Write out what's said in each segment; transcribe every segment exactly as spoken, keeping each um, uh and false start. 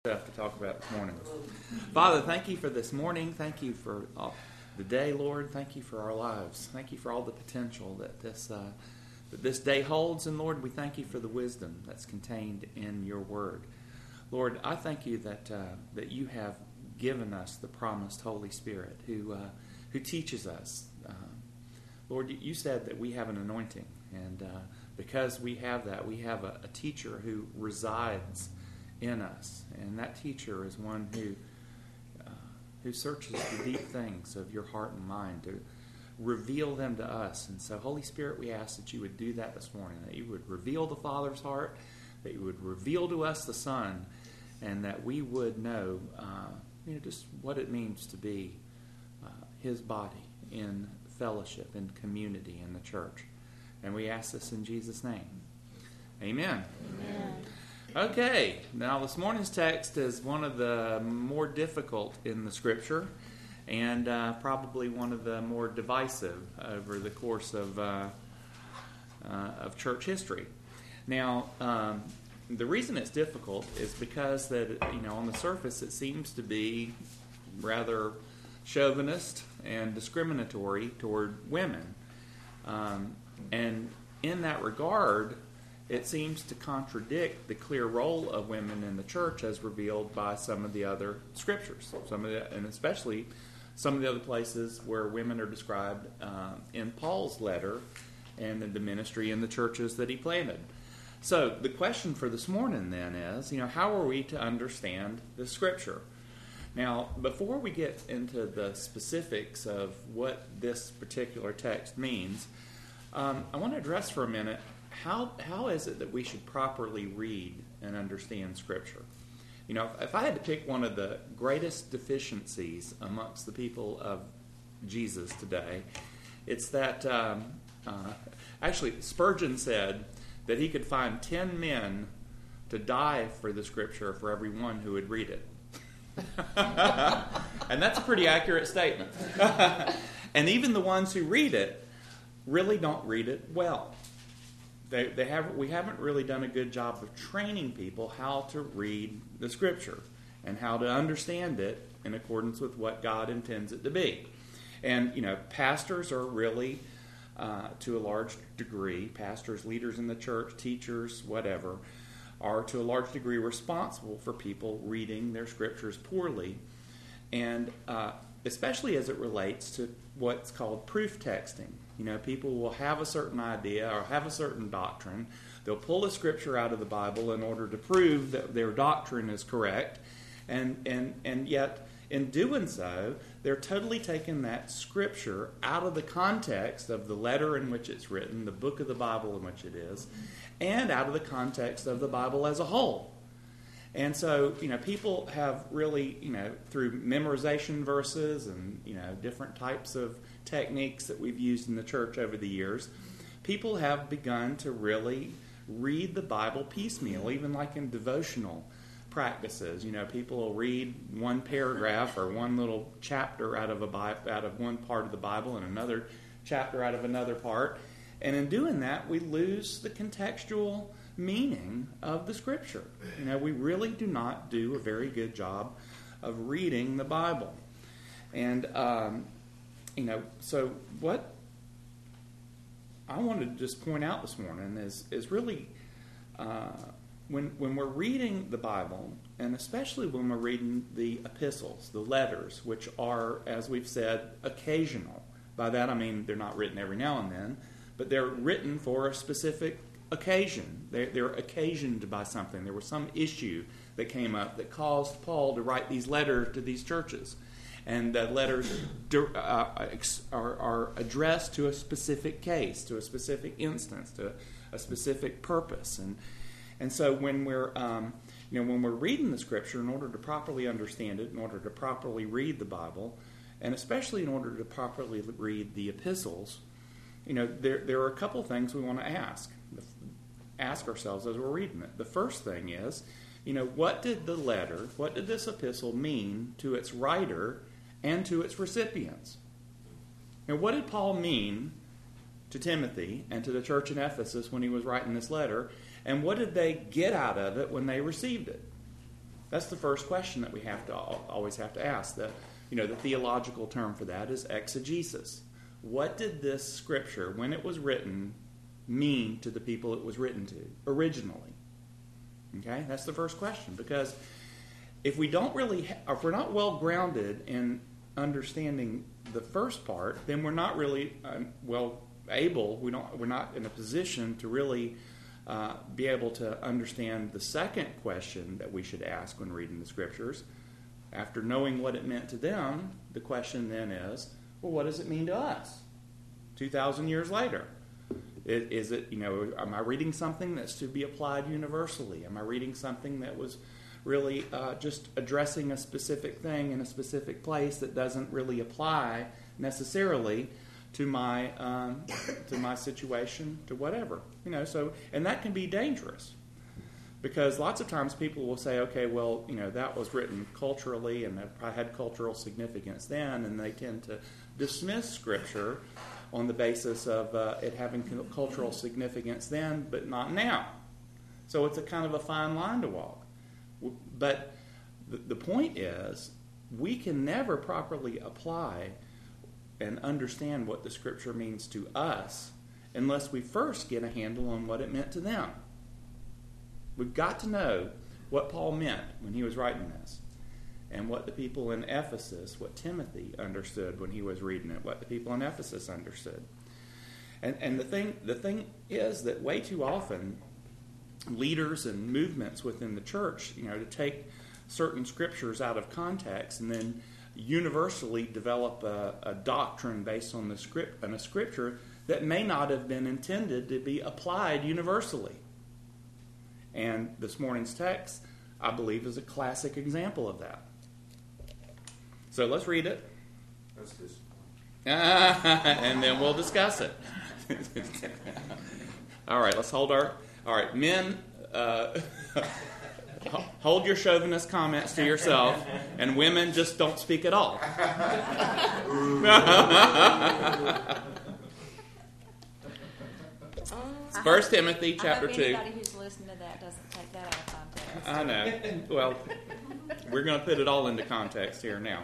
Stuff to talk about this morning. Father, thank you for this morning. Thank you for all, the day, Lord. Thank you for our lives. Thank you for all the potential that this uh, that this day holds. And Lord, we thank you for the wisdom that's contained in your word. Lord, I thank you that uh, that you have given us the promised Holy Spirit who uh, who teaches us. Uh, Lord, you said that we have an anointing, and uh, because we have that, we have a, a teacher who resides in us, and that teacher is one who uh, who searches the deep things of your heart and mind to reveal them to us. And so, Holy Spirit, we ask that you would do that this morning, that you would reveal the Father's heart, that you would reveal to us the Son, and that we would know, uh, you know, just what it means to be uh, His body in fellowship, in community, in the church. And we ask this in Jesus' name. Amen. Amen. Okay, now this morning's text is one of the more difficult in the Scripture, and uh, probably one of the more divisive over the course of uh, uh, of church history. Now, um, the reason it's difficult is because that you know on the surface it seems to be rather chauvinist and discriminatory toward women, um, and in that regard, it seems to contradict the clear role of women in the church as revealed by some of the other scriptures, some of the, and especially some of the other places where women are described uh, in Paul's letter and in the ministry in the churches that he planted. So the question for this morning then is, you know, how are we to understand the Scripture? Now, before we get into the specifics of what this particular text means, um, I want to address for a minute How how is it that we should properly read and understand Scripture? You know, if, if I had to pick one of the greatest deficiencies amongst the people of Jesus today, it's that, um, uh, actually, Spurgeon said that he could find ten men to die for the Scripture for every one who would read it. And that's a pretty accurate statement. And even the ones who read it really don't read it well. They, they have, we haven't really done a good job of training people how to read the Scripture and how to understand it in accordance with what God intends it to be. And, you know, pastors are really, uh, to a large degree, pastors, leaders in the church, teachers, whatever, are to a large degree responsible for people reading their Scriptures poorly, and uh, especially as it relates to what's called proof texting. You know, people will have a certain idea or have a certain doctrine. They'll pull a scripture out of the Bible in order to prove that their doctrine is correct. And, and, and yet, in doing so, they're totally taking that scripture out of the context of the letter in which it's written, the book of the Bible in which it is, and out of the context of the Bible as a whole. And so, you know, people have really, you know, through memorization verses and, you know, different types of techniques that we've used in the church over the years, people have begun to really read the Bible piecemeal, even like in devotional practices. You know, people will read one paragraph or one little chapter out of a Bible, out of one part of the Bible and another chapter out of another part. And in doing that, we lose the contextual meaning of the Scripture. You know, we really do not do a very good job of reading the Bible. And, um, you know, so what I wanted to just point out this morning is, is really uh, when, when we're reading the Bible, and especially when we're reading the epistles, the letters, which are, as we've said, occasional. By that I mean they're not written every now and then, but they're written for a specific occasion. They're, they're occasioned by something. There was some issue that came up that caused Paul to write these letters to these churches. And the letters uh, are, are addressed to a specific case, to a specific instance, to a specific purpose. And and so when we're um, you know when we're reading the Scripture, in order to properly understand it, in order to properly read the Bible, and especially in order to properly read the epistles, you know there there are a couple things we want to ask ask ourselves as we're reading it. The first thing is, you know, what did the letter, what did this epistle mean to its writer and to its recipients? And what did Paul mean to Timothy and to the church in Ephesus when he was writing this letter? And what did they get out of it when they received it? That's the first question that we have to always have to ask. The, you know, the theological term for that is exegesis. What did this scripture, when it was written, mean to the people it was written to originally? Okay, that's the first question. Because if we don't really, ha- if we're not well grounded in understanding the first part, then we're not really um, well able. We don't. We're not in a position to really uh, be able to understand the second question that we should ask when reading the scriptures. After knowing what it meant to them, the question then is, well, what does it mean to us? Two thousand years later, is, is it? You know, am I reading something that's to be applied universally? Am I reading something that was really uh, just addressing a specific thing in a specific place that doesn't really apply necessarily to my um, to my situation, to whatever, you know? So, and that can be dangerous because lots of times people will say, okay, well, you know, that was written culturally and it had cultural significance then, and they tend to dismiss Scripture on the basis of uh, it having cultural significance then, but not now. So it's a kind of a fine line to walk. But the point is, we can never properly apply and understand what the Scripture means to us unless we first get a handle on what it meant to them. We've got to know what Paul meant when he was writing this, and what the people in Ephesus, what Timothy understood when he was reading it, what the people in Ephesus understood. And, and the thing, the thing is that way too often, leaders and movements within the church, you know, to take certain scriptures out of context and then universally develop a, a doctrine based on the script on a scripture that may not have been intended to be applied universally. And this morning's text, I believe, is a classic example of that. So let's read it. That's this. And then we'll discuss it. All right, let's hold our... All right, men, uh, hold your chauvinist comments to yourself, and women just don't speak at all. First Timothy chapter I hope two. Anybody who's listening to that doesn't take that out of context. I know. Well, we're going to put it all into context here now.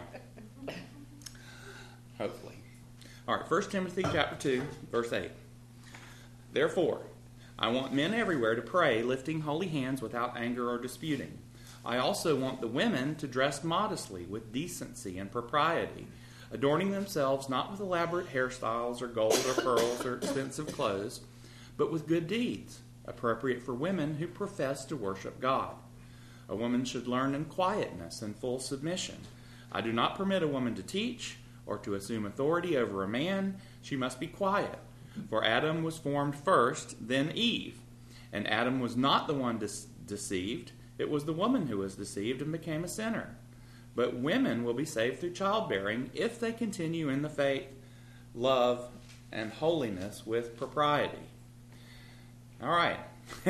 Hopefully. All right, First Timothy chapter two, verse eight. Therefore, I want men everywhere to pray, lifting holy hands without anger or disputing. I also want the women to dress modestly, with decency and propriety, adorning themselves not with elaborate hairstyles or gold or pearls or expensive clothes, but with good deeds, appropriate for women who profess to worship God. A woman should learn in quietness and full submission. I do not permit a woman to teach or to assume authority over a man. She must be quiet. For Adam was formed first, then Eve. And Adam was not the one de- deceived. It was the woman who was deceived and became a sinner. But women will be saved through childbearing if they continue in the faith, love, and holiness with propriety. All right.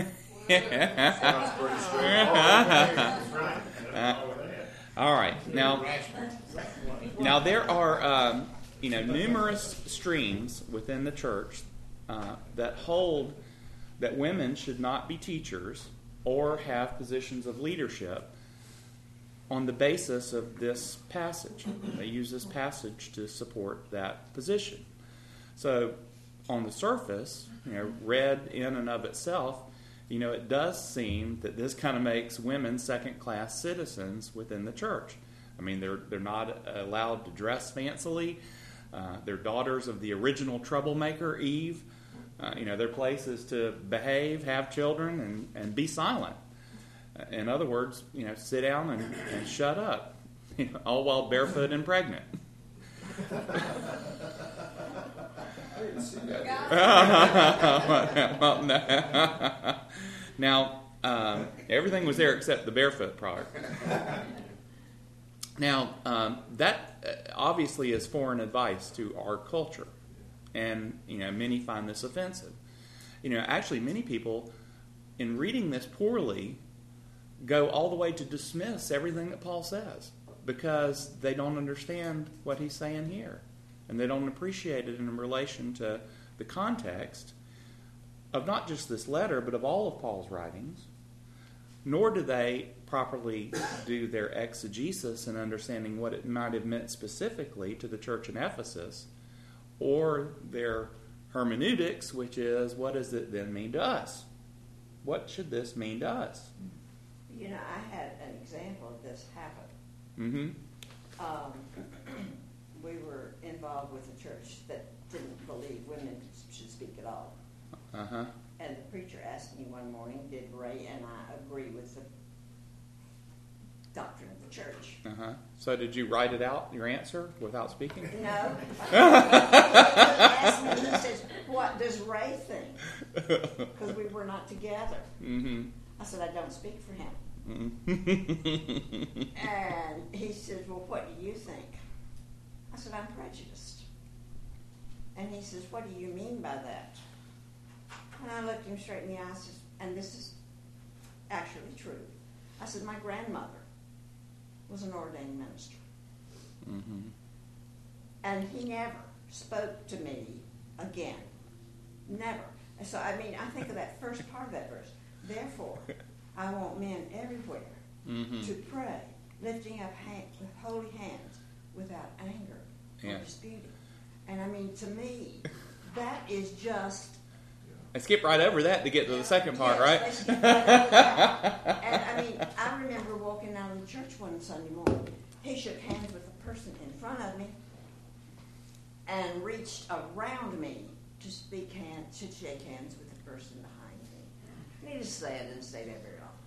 Sounds pretty straightforward. uh, all right. Now, now there are... Um, You know, numerous streams within the church uh, that hold that women should not be teachers or have positions of leadership on the basis of this passage. They use this passage to support that position. So, on the surface, you know, read in and of itself, you know, it does seem that this kind of makes women second-class citizens within the church. I mean, they're they're not allowed to dress fancily. Uh, they're daughters of the original troublemaker, Eve. Uh, you know, their place is to behave, have children, and, and be silent. Uh, in other words, you know, sit down and, and shut up, you know, all while barefoot and pregnant. well, no. Now, um, everything was there except the barefoot part. Now, um, that obviously is foreign advice to our culture, and you know many find this offensive. You know, actually, many people, in reading this poorly, go all the way to dismiss everything that Paul says because they don't understand what he's saying here, and they don't appreciate it in relation to the context of not just this letter, but of all of Paul's writings. nor do they properly do their exegesis and understanding what it might have meant specifically to the church in Ephesus, or their hermeneutics, which is, what does it then mean to us? What should this mean to us? You know, I had an example of this happen. Mm-hmm. Um, we were involved with a church that didn't believe women should speak at all. Uh-huh. And the preacher asked me one morning, did Ray and I agree with the doctrine of the church? Uh-huh. So did you write it out, your answer, without speaking? No. He asked me, he says, what does Ray think? Because we were not together. Mm-hmm. I said, I don't speak for him. Mm-hmm. And he says, well, what do you think? I said, I'm prejudiced. And he says, what do you mean by that? And I looked him straight in the eyes, and this is actually true. I said, my grandmother was an ordained minister. Mm-hmm. And he never spoke to me again. Never. And so, I mean, I think of that first part of that verse. Therefore, I want men everywhere Mm-hmm. to pray, lifting up hand, with holy hands, without anger or Yeah. disputing. And I mean, to me, that is just... I skip right over that to get to the second part, Yes, right? let's get right over that. And I mean, I remember walking out of the church one Sunday morning. He shook hands with the person in front of me and reached around me to speak hand, to shake hands with the person behind me. Needless to say, I didn't stay there very long.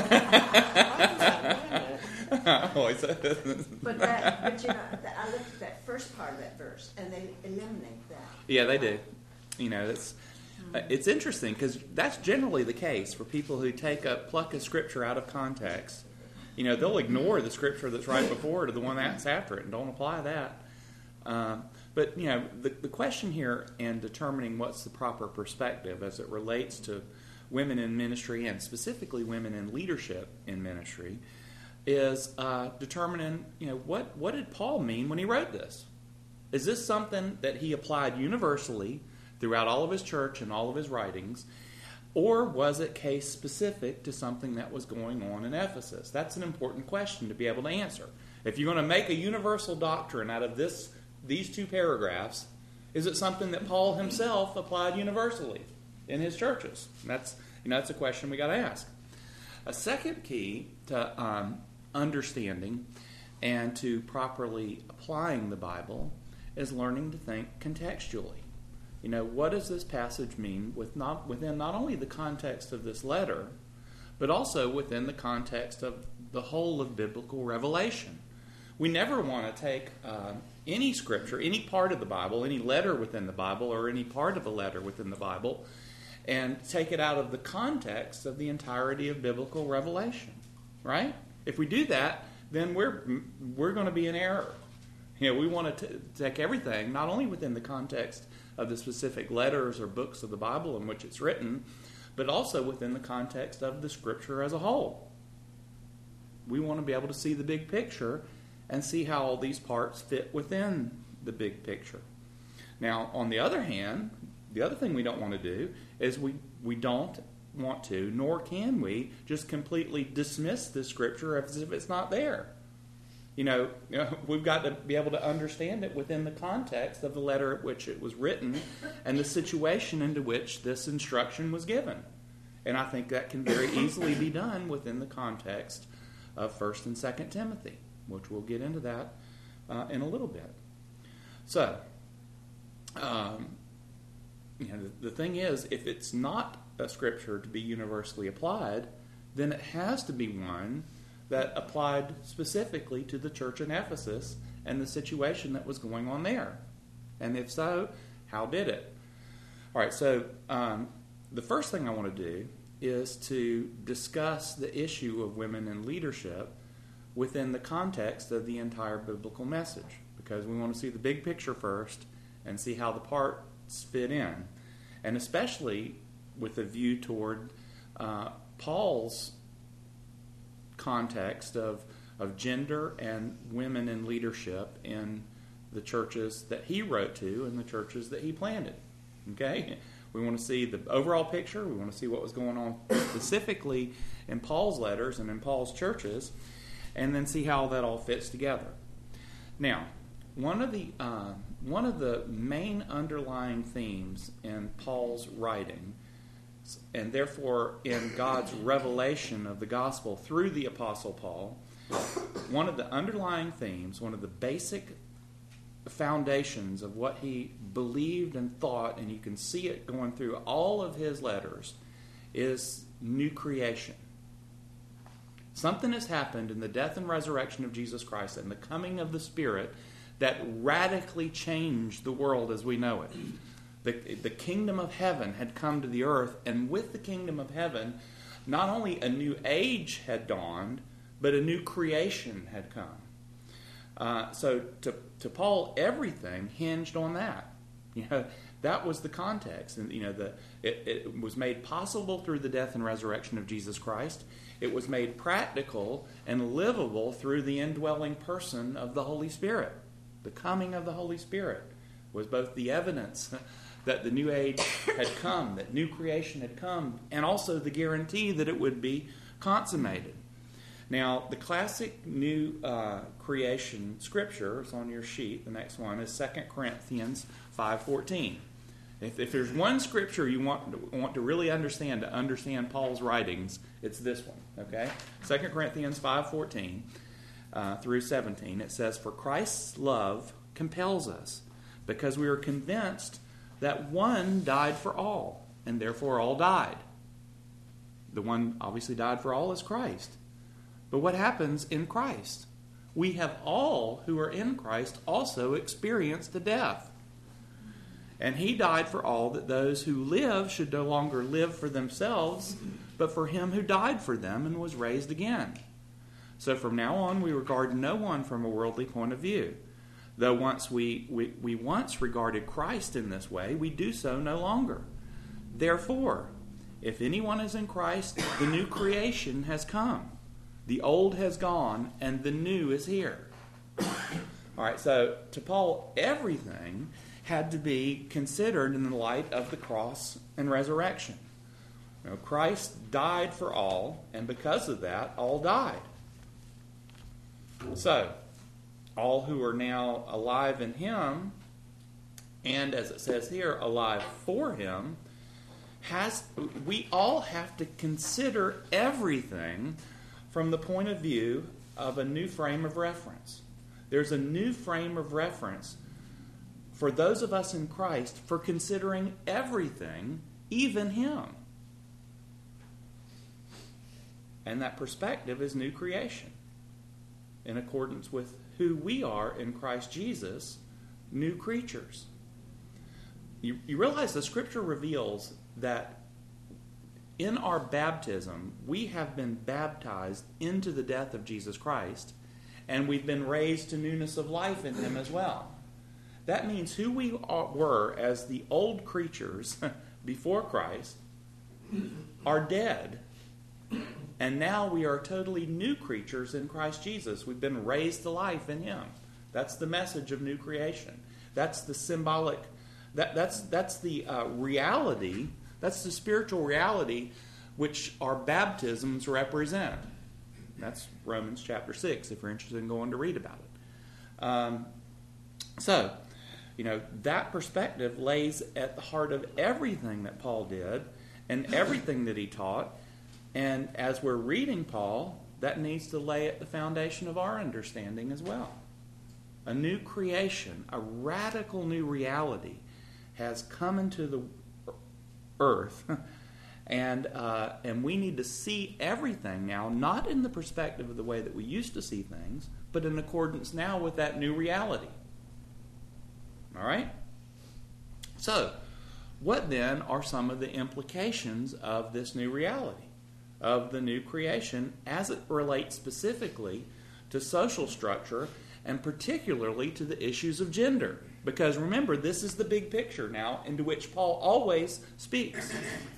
Always. But that, but you know, that, I looked at that first part of that verse, and they eliminate that. Yeah, they do. You know, it's uh, it's interesting because that's generally the case for people who take a pluck a scripture out of context. You know, they'll ignore the scripture that's right before it or the one that's after it and don't apply that. Um, but, you know, the, the question here in determining what's the proper perspective as it relates to women in ministry and specifically women in leadership in ministry is uh, determining, you know, what, what did Paul mean when he wrote this? Is this something that he applied universally throughout all of his church and all of his writings, or was it case specific to something that was going on in Ephesus? That's an important question to be able to answer. If you're going to make a universal doctrine out of this, these two paragraphs, is it something that Paul himself applied universally in his churches? And that's, you know, that's a question we got to ask. A second key to um, understanding and to properly applying the Bible is learning to think contextually. You know, what does this passage mean with not, within not only the context of this letter, but also within the context of the whole of biblical revelation? We never want to take uh, any scripture, any part of the Bible, any letter within the Bible, or any part of a letter within the Bible, and take it out of the context of the entirety of biblical revelation, right? If we do that, then we're we're going to be in error. You know, we want to t- take everything, not only within the context of the specific letters or books of the Bible in which it's written, but also within the context of the Scripture as a whole. We want to be able to see the big picture and see how all these parts fit within the big picture. Now, on the other hand, the other thing we don't want to do is we, we don't want to, nor can we, just completely dismiss the Scripture as if it's not there. You know, you know, we've got to be able to understand it within the context of the letter at which it was written and the situation into which this instruction was given. And I think that can very easily be done within the context of First and Second Timothy, which we'll get into that uh, in a little bit. So, um, you know, the, the thing is, if it's not a scripture to be universally applied, then it has to be one that applied specifically to the church in Ephesus and the situation that was going on there. And if so, how did it? All right, so um, the first thing I want to do is to discuss the issue of women in leadership within the context of the entire biblical message, because we want to see the big picture first and see how the parts fit in, and especially with a view toward uh, Paul's context of, of gender and women in leadership in the churches that he wrote to and the churches that he planted. Okay? We want to see the overall picture. We want to see what was going on specifically in Paul's letters and in Paul's churches, and then see how that all fits together. Now, one of the uh, one of the main underlying themes in Paul's writing, and therefore in God's revelation of the gospel through the Apostle Paul, one of the underlying themes, one of the basic foundations of what he believed and thought, and you can see it going through all of his letters, is new creation. Something has happened in the death and resurrection of Jesus Christ and the coming of the Spirit that radically changed the world as we know it. The, the kingdom of heaven had come to the earth, and with the kingdom of heaven, not only a new age had dawned, but a new creation had come. Uh, so to, to Paul, everything hinged on that. You know, that was the context. And, you know, the, it, it was made possible through the death and resurrection of Jesus Christ. It was made practical and livable through the indwelling person of the Holy Spirit. The coming of the Holy Spirit was both the evidence that the new age had come, that new creation had come, and also the guarantee that it would be consummated. Now, the classic new uh, creation scripture is on your sheet. The next one is Second Corinthians five fourteen. If, if there's one scripture you want to, want to really understand to understand Paul's writings, it's this one. Okay, Second Corinthians five fourteen uh, through seventeen. It says, "For Christ's love compels us, because we are convinced that one died for all, and therefore all died." The one obviously died for all is Christ. But what happens in Christ? We have all who are in Christ also experienced the death. And he died for all, that those who live should no longer live for themselves, but for him who died for them and was raised again. So from now on we regard no one from a worldly point of view. Though once we, we, we once regarded Christ in this way, we do so no longer. Therefore, if anyone is in Christ, the new creation has come. The old has gone, and the new is here. All right, so to Paul, everything had to be considered in the light of the cross and resurrection. You know, Christ died for all, and because of that, all died. So, all who are now alive in him, and as it says here, alive for him, has we all have to consider everything from the point of view of a new frame of reference. There's a new frame of reference for those of us in Christ for considering everything, even him. And that perspective is new creation. In accordance with who we are in Christ Jesus, new creatures. You, you realize the Scripture reveals that in our baptism, we have been baptized into the death of Jesus Christ, and we've been raised to newness of life in him as well. That means who we are, were as the old creatures before Christ are dead, and now we are totally new creatures in Christ Jesus. We've been raised to life in him. That's the message of new creation. That's the symbolic, that, that's, that's the uh, reality. That's the spiritual reality which our baptisms represent. That's Romans chapter six, if you're interested in going to read about it. Um, so, you know, that perspective lays at the heart of everything that Paul did and everything that he taught. And as we're reading Paul, that needs to lay at the foundation of our understanding as well. A new creation, a radical new reality has come into the earth, and uh, and we need to see everything now, not in the perspective of the way that we used to see things, but in accordance now with that new reality. All right? So, what then are some of the implications of this new reality, of the new creation, as it relates specifically to social structure and particularly to the issues of gender? Because remember, this is the big picture now into which Paul always speaks.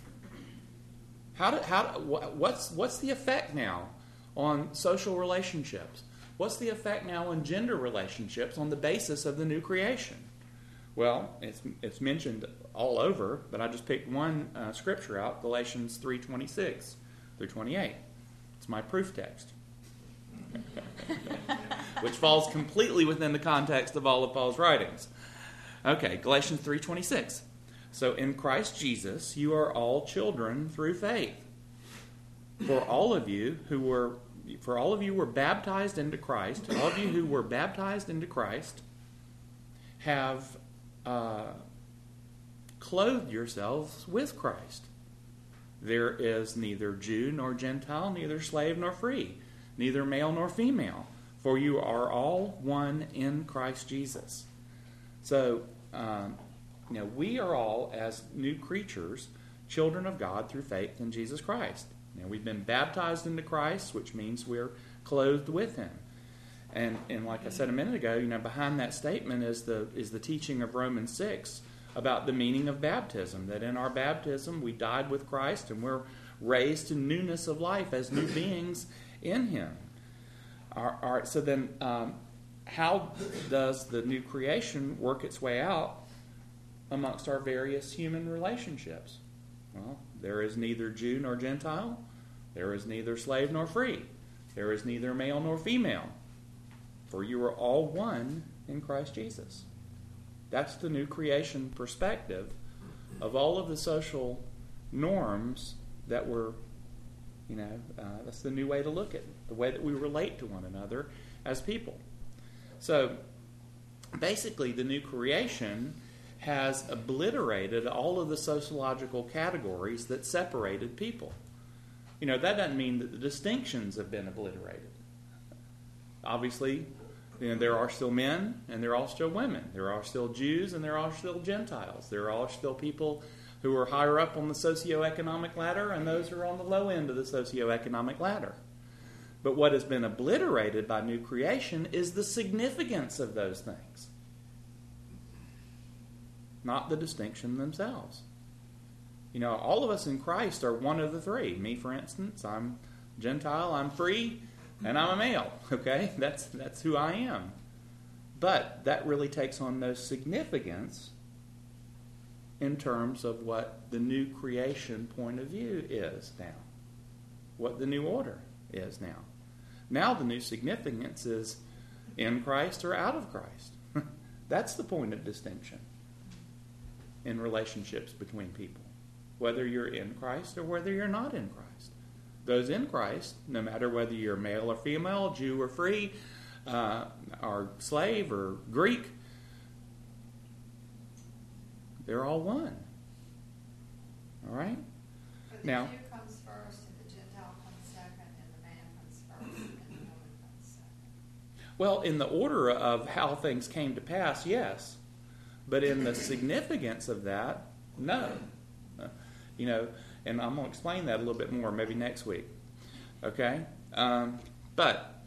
How do, how do, what's what's the effect now on social relationships? What's the effect now on gender relationships on the basis of the new creation? Well, it's it's mentioned all over, but I just picked one uh, scripture out, Galatians three twenty-six through twenty-eight. It's my proof text. Which falls completely within the context of all of Paul's writings. Okay, Galatians three twenty-six. So in Christ Jesus, you are all children through faith. For all of you who were, for all of you were baptized into Christ, all of you who were baptized into Christ have uh, clothed yourselves with Christ. There is neither Jew nor Gentile, neither slave nor free, neither male nor female, for you are all one in Christ Jesus. So, um, you know, we are all, as new creatures, children of God through faith in Jesus Christ. Now, we've been baptized into Christ, which means we're clothed with Him. And and like I said a minute ago, you know, behind that statement is the is the teaching of Romans six about the meaning of baptism. That in our baptism we died with Christ and we're raised to newness of life as new beings in Him. All right. So then, um, how does the new creation work its way out amongst our various human relationships? Well, there is neither Jew nor Gentile. There is neither slave nor free. There is neither male nor female. For you are all one in Christ Jesus. That's the new creation perspective of all of the social norms that were, you know, uh, that's the new way to look at it, the way that we relate to one another as people. So, basically, the new creation has obliterated all of the sociological categories that separated people. You know, that doesn't mean that the distinctions have been obliterated. Obviously, you know, there are still men and there are still women. There are still Jews and there are still Gentiles. There are still people who are higher up on the socioeconomic ladder and those who are on the low end of the socioeconomic ladder. But what has been obliterated by new creation is the significance of those things, not the distinction themselves. You know, all of us in Christ are one of the three. Me, for instance, I'm Gentile, I'm free, and I'm a male. Okay? That's that's who I am. But that really takes on no significance in terms of what the new creation point of view is now. What the new order is now. Now the new significance is in Christ or out of Christ. That's the point of distinction in relationships between people, whether you're in Christ or whether you're not in Christ. Those in Christ, no matter whether you're male or female, Jew or free, uh, or slave or Greek, they're all one. All right? But the Now, Jew comes first, and the Gentile comes second, and the man comes first, and the woman comes second. well, in the order of how things came to pass, yes. But in the significance of that, no. Uh, you know, and I'm going to explain that a little bit more maybe next week. Okay? Um, but,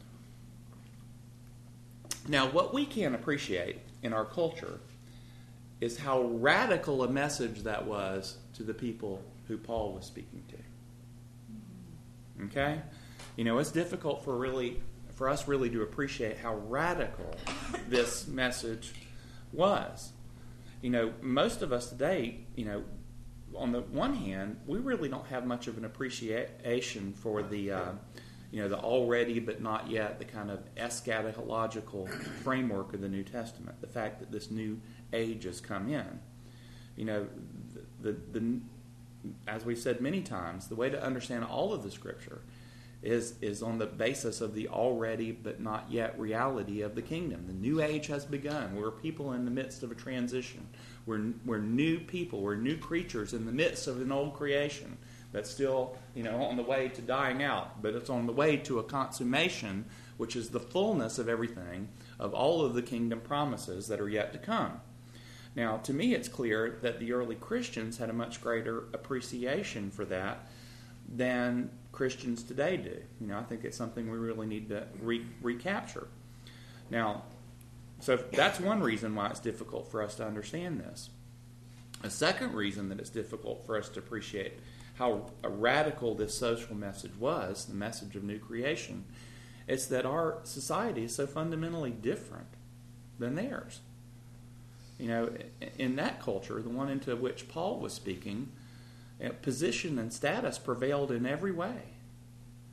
now what we can appreciate in our culture is how radical a message that was to the people who Paul was speaking to. Okay? You know, it's difficult for really for us really to appreciate how radical this message was. You know, most of us today, you know, on the one hand, we really don't have much of an appreciation for the, uh, you know, the already but not yet, the kind of eschatological framework of the New Testament. The fact that this new age has come in. You know, the, the, the as we've said many times, the way to understand all of the Scripture is is on the basis of the already but not yet reality of the kingdom. The new age has begun. We're people in the midst of a transition. We're we're new people. We're new creatures in the midst of an old creation that's still, you know, on the way to dying out, but it's on the way to a consummation, which is the fullness of everything, of all of the kingdom promises that are yet to come. Now, to me, it's clear that the early Christians had a much greater appreciation for that than Christians today do. You know, I think it's something we really need to re- recapture. Now, so that's one reason why it's difficult for us to understand this. A second reason that it's difficult for us to appreciate how radical this social message was, the message of new creation, is that our society is so fundamentally different than theirs. You know, in that culture, the one into which Paul was speaking, position and status prevailed in every way.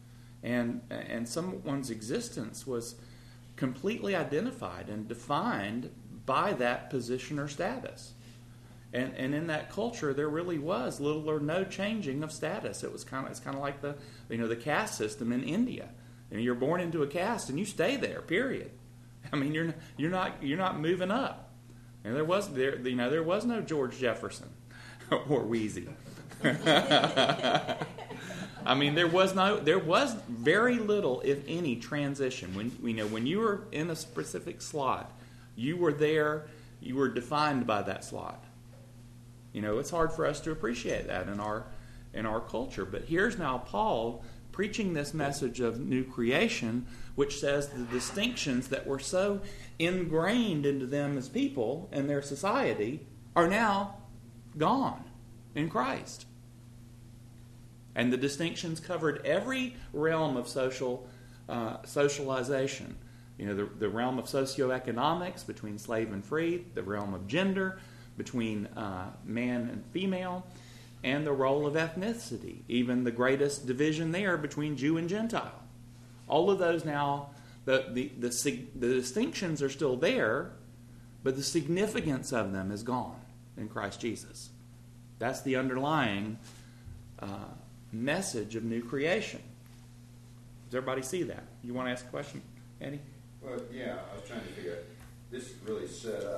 And, and someone's existence was completely identified and defined by that position or status. And, and in that culture, there really was little or no changing of status. It was kind of it's kind of like the you know the caste system in India. You know, you're born into a caste and you stay there. Period. I mean, you're you're not you're not moving up. And there was there you know there was no George Jefferson or Wheezy. I mean, there was no there was very little, if any, transition. When you know when you were in a specific slot, you were there. You were defined by that slot. You know, it's hard for us to appreciate that in our in our culture. But here's now Paul preaching this message of new creation, which says the distinctions that were so ingrained into them as people and their society are now gone in Christ. And the distinctions covered every realm of social uh, socialization. You know, the, the realm of socioeconomics between slave and free, the realm of gender between uh, man and female, and the role of ethnicity, even the greatest division there between Jew and Gentile. All of those now, the, the, the, the distinctions are still there, but the significance of them is gone in Christ Jesus. That's the underlying uh, message of new creation. Does everybody see that? You want to ask a question, Eddie? Well, yeah, I was trying to figure out, this really set up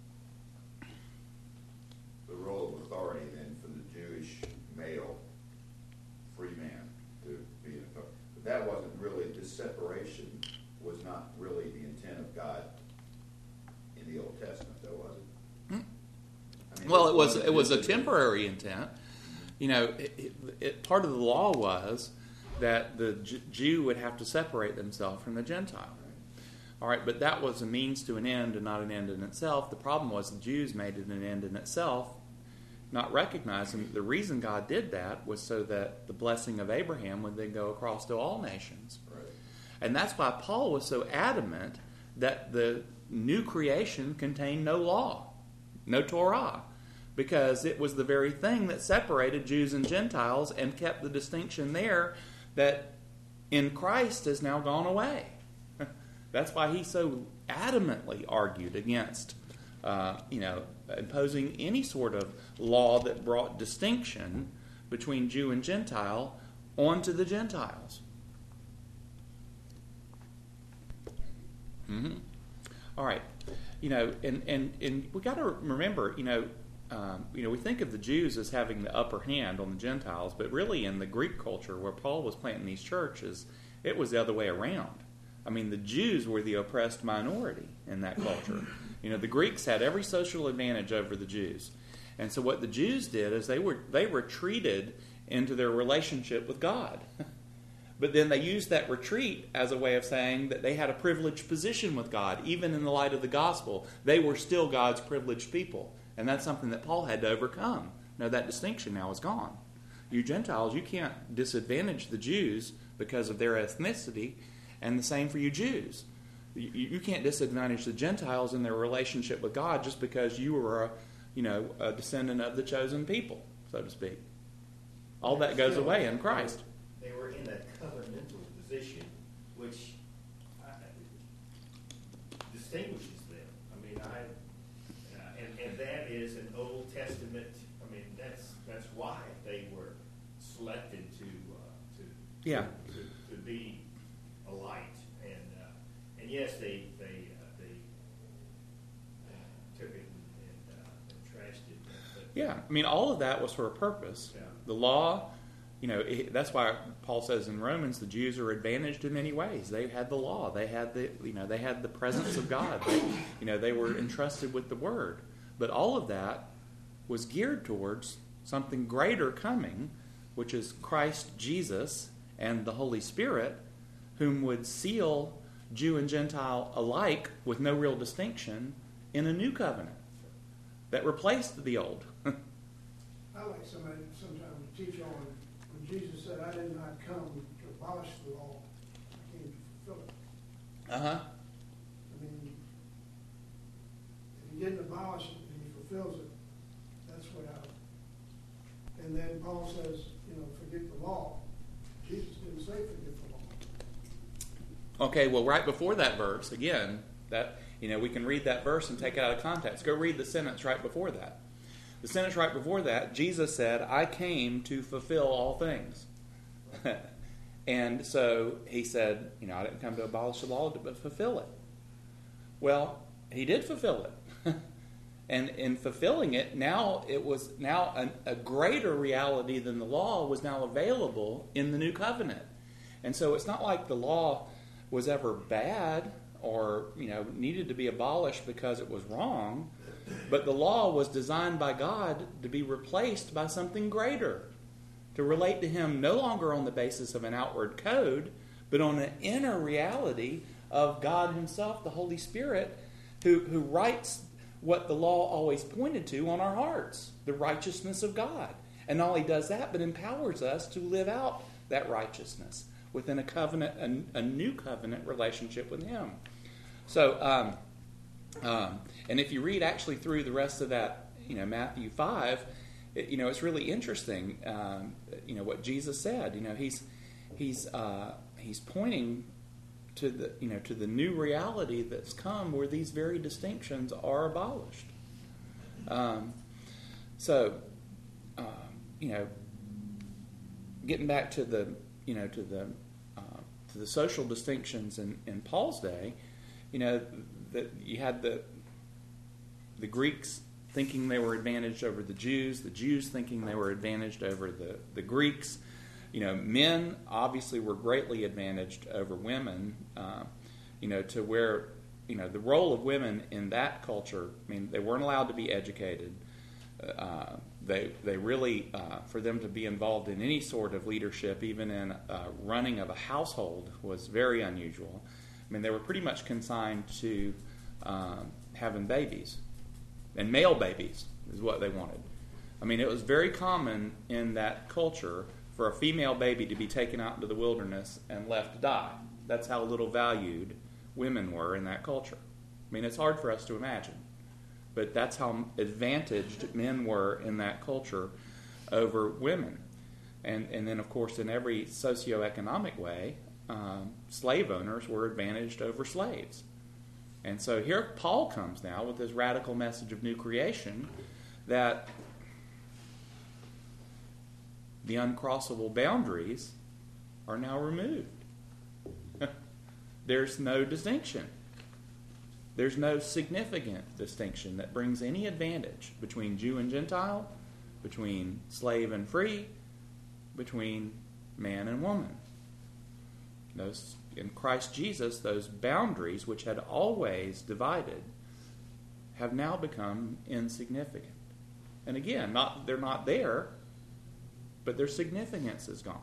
the role of authority then for the Jewish male free man to be an authority. But that wasn't really, this separation was not really the intent of God in the Old Testament, though, was it? Hmm. I mean, Well, it was wasn't it was a just- temporary intent. You know, it, it, it, part of the law was that the J- Jew would have to separate themselves from the Gentile. All right, but that was a means to an end and not an end in itself. The problem was the Jews made it an end in itself, not recognizing the reason God did that was so that the blessing of Abraham would then go across to all nations. Right. And that's why Paul was so adamant that the new creation contained no law, no Torah, because it was the very thing that separated Jews and Gentiles and kept the distinction there that in Christ has now gone away. That's why he so adamantly argued against, uh, you know, imposing any sort of law that brought distinction between Jew and Gentile onto the Gentiles. Mm-hmm. All right, you know, and and and we got to remember, you know, um, you know, we think of the Jews as having the upper hand on the Gentiles, but really in the Greek culture, where Paul was planting these churches, it was the other way around. I mean, the Jews were the oppressed minority in that culture. You know, the Greeks had every social advantage over the Jews. And so what the Jews did is they were they retreated into their relationship with God. But then they used that retreat as a way of saying that they had a privileged position with God. Even in the light of the gospel, they were still God's privileged people. And that's something that Paul had to overcome. Now, that distinction now is gone. You Gentiles, you can't disadvantage the Jews because of their ethnicity. And the same for you Jews. You, you can't disadvantage the Gentiles in their relationship with God just because you were a, you know, a descendant of the chosen people, so to speak. All that goes Still, away in Christ. They were in a covenantal position, which uh, distinguishes them. I mean, I uh, and, and that is an Old Testament. I mean, that's that's why they were selected to uh, to Yeah. to, to be a light, and uh, and yes, they they uh, they uh, took it and, uh, and trashed it. But, Yeah, I mean, all of that was for a purpose. Yeah. The law, you know, it, that's why Paul says in Romans the Jews are advantaged in many ways. They had the law, they had the, you know, they had the presence of God. They, you know, they were entrusted with the Word. But all of that was geared towards something greater coming, which is Christ Jesus and the Holy Spirit, whom would seal Jew and Gentile alike with no real distinction in a new covenant that replaced the old. I like somebody sometimes to teach on when Jesus said, I did not come to abolish the law, I came to fulfill it. Uh-huh. I mean, if he didn't abolish it and he fulfills it, that's what I, and then Paul says, you know, forget the law. Jesus didn't say forget the law. Okay, well, right before that verse, again, that you know, we can read that verse and take it out of context. Go read the sentence right before that. The sentence right before that, Jesus said, I came to fulfill all things. And so he said, you know, I didn't come to abolish the law, but fulfill it. Well, he did fulfill it. And in fulfilling it, now it was now an, a greater reality than the law was now available in the new covenant. And so it's not like the law was ever bad or, you know, needed to be abolished because it was wrong, but the law was designed by God to be replaced by something greater, to relate to Him no longer on the basis of an outward code, but on an inner reality of God Himself, the Holy Spirit, who, who writes what the law always pointed to on our hearts, the righteousness of God. And not only does that, but empowers us to live out that righteousness within a covenant, a, a new covenant relationship with Him. So, um, um, and if you read actually through the rest of that, you know, Matthew five, it, you know, it's really interesting, um, you know, what Jesus said. You know, he's he's uh, he's pointing to the, you know, to the new reality that's come where these very distinctions are abolished. Um, so, uh, you know, getting back to the, you know, to the uh, to the social distinctions in, in Paul's day, you know, that you had the the Greeks thinking they were advantaged over the Jews, the Jews thinking they were advantaged over the, the Greeks. You know, men obviously were greatly advantaged over women, uh, you know, to where, you know, the role of women in that culture, I mean, they weren't allowed to be educated. Uh, they they really, uh, for them to be involved in any sort of leadership, even in uh, running of a household, was very unusual. I mean, they were pretty much consigned to um, having babies. And male babies is what they wanted. I mean, it was very common in that culture for a female baby to be taken out into the wilderness and left to die. That's how little valued women were in that culture. I mean, it's hard for us to imagine. But that's how advantaged men were in that culture over women. And, and then, of course, in every socioeconomic way, um, slave owners were advantaged over slaves. And so here Paul comes now with this radical message of new creation, that the uncrossable boundaries are now removed. There's no distinction. There's no significant distinction that brings any advantage between Jew and Gentile, between slave and free, between man and woman. Those, in Christ Jesus, those boundaries which had always divided have now become insignificant. And again, not they're not there, but their significance is gone.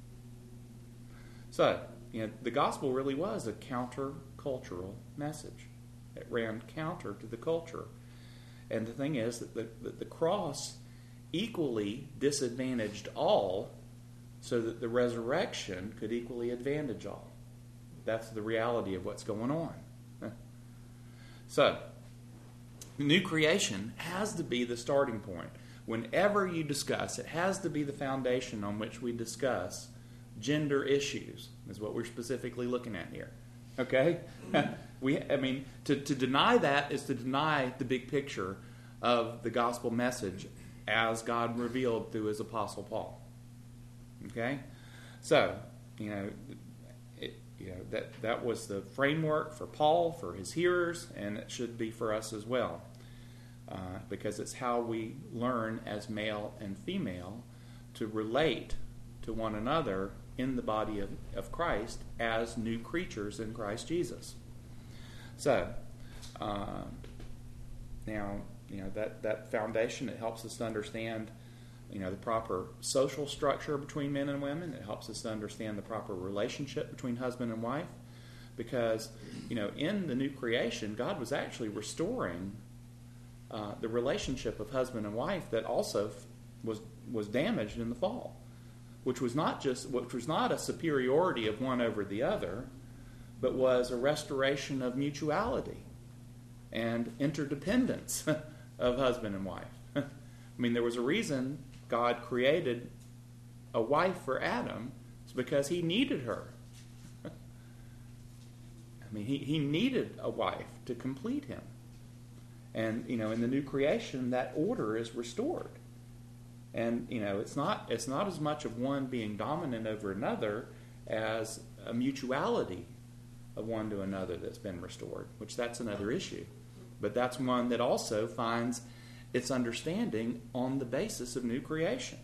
So, you know, the gospel really was a counter-cultural message. It ran counter to the culture. And the thing is that the, that the cross equally disadvantaged all, so that the resurrection could equally advantage all. That's the reality of what's going on. So, new creation has to be the starting point. Whenever you discuss, it has to be the foundation on which we discuss gender issues, is what we're specifically looking at here. Okay? we, I mean, to, to deny that is to deny the big picture of the gospel message as God revealed through His Apostle Paul. Okay, so you know, it, you know that that was the framework for Paul, for his hearers, and it should be for us as well, uh, because it's how we learn as male and female to relate to one another in the body of, of Christ as new creatures in Christ Jesus. So uh, now you know that that foundation, it helps us to understand, you know, the proper social structure between men and women. It helps us to understand the proper relationship between husband and wife, because, you know, in the new creation, God was actually restoring uh, the relationship of husband and wife that also f- was was damaged in the fall, which was not just which was not a superiority of one over the other, but was a restoration of mutuality and interdependence of husband and wife. I mean, there was a reason God created a wife for Adam. It's because He needed her. mean, he, he needed a wife to complete him. And, you know, in the new creation, that order is restored. And, you know, it's not it's not as much of one being dominant over another as a mutuality of one to another that's been restored, which that's another issue. But that's one that also finds its understanding on the basis of new creation.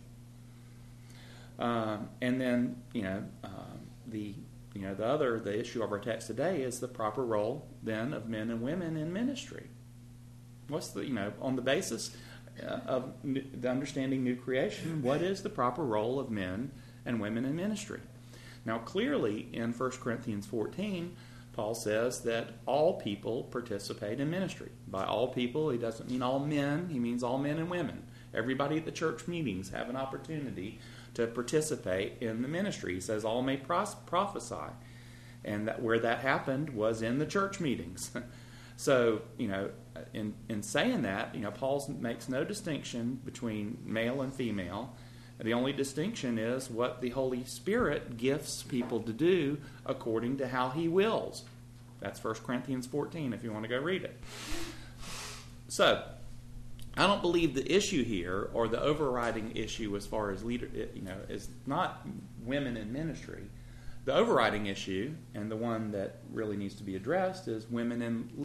Um, and then, you know, um, the you know the other the issue of our text today is the proper role then of men and women in ministry. What's the you know on the basis uh, of new, the understanding new creation? What is the proper role of men and women in ministry? Now, clearly in First Corinthians fourteen, Paul says that all people participate in ministry. By all people, he doesn't mean all men. He means all men and women. Everybody at the church meetings have an opportunity to participate in the ministry. He says all may pros- prophesy. And that where that happened was in the church meetings. So, you know, in, in saying that, you know, Paul makes no distinction between male and female. The only distinction is what the Holy Spirit gifts people to do according to how he wills. That's First Corinthians fourteen if you want to go read it. So, I don't believe the issue here, or the overriding issue as far as leader, you know, is not women in ministry. The overriding issue, and the one that really needs to be addressed, is women in